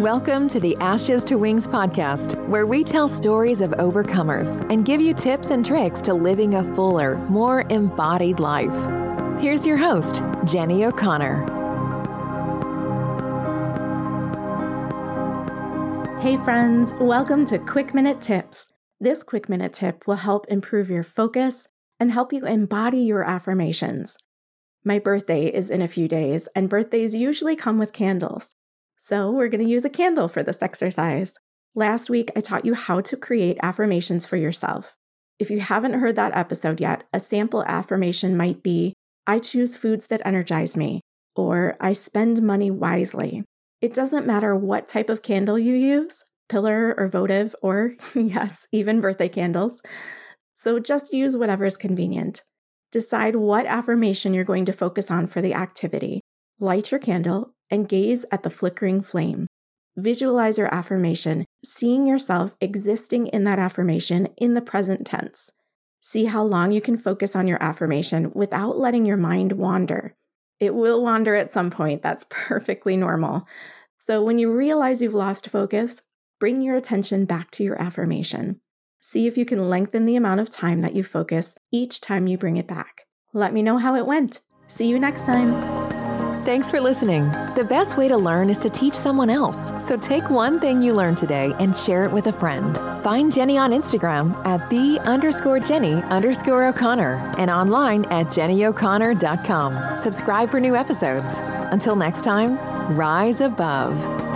Welcome to the Ashes to Wings podcast, where we tell stories of overcomers and give you tips and tricks to living a fuller, more embodied life. Here's your host, Jenny O'Connor. Hey friends, welcome to Quick Minute Tips. This Quick Minute tip will help improve your focus and help you embody your affirmations. My birthday is in a few days, and birthdays usually come with candles. So we're going to use a candle for this exercise. Last week, I taught you how to create affirmations for yourself. If you haven't heard that episode yet, a sample affirmation might be, I choose foods that energize me, or I spend money wisely. It doesn't matter what type of candle you use, pillar or votive, or yes, even birthday candles. So just use whatever is convenient. Decide what affirmation you're going to focus on for the activity. Light your candle and gaze at the flickering flame. Visualize your affirmation, seeing yourself existing in that affirmation in the present tense. See how long you can focus on your affirmation without letting your mind wander. It will wander at some point. That's perfectly normal. So when you realize you've lost focus, bring your attention back to your affirmation. See if you can lengthen the amount of time that you focus each time you bring it back. Let me know how it went. See you next time. Thanks for listening. The best way to learn is to teach someone else. So take one thing you learned today and share it with a friend. Find Jenny on Instagram at _Jenny_O'Connor and online at jennyo'connor.com. Subscribe for new episodes. Until next time, rise above.